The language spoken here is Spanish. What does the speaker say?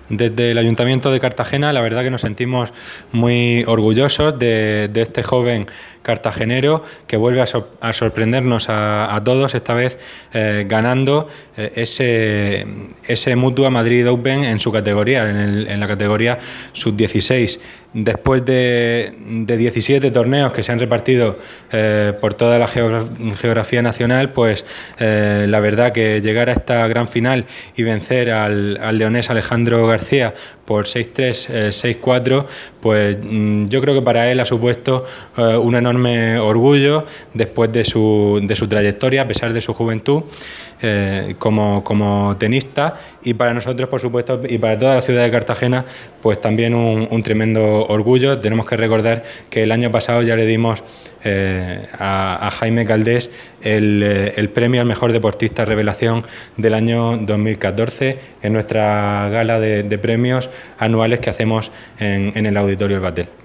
Desde el Ayuntamiento de Cartagena, la verdad que nos sentimos muy orgullosos de este joven cartagenero que vuelve a sorprendernos a todos, esta vez ganando ese Mutua Madrid Open en su categoría, en la categoría sub-16. Después de 17 torneos que se han repartido por toda la geografía nacional, pues la verdad que llegar a esta gran final y vencer al leonés Alejandro García por 6-3, 6-4, pues yo creo que para él ha supuesto un enorme orgullo después de su trayectoria, a pesar de su juventud, como tenista, y para nosotros, por supuesto, y para toda la ciudad de Cartagena, pues también un tremendo orgullo. Tenemos que recordar que el año pasado ya le dimos a Jaime Caldés el premio al mejor deportista revelación del año 2014 en nuestra gala de premios anuales que hacemos en el Auditorio El Batel.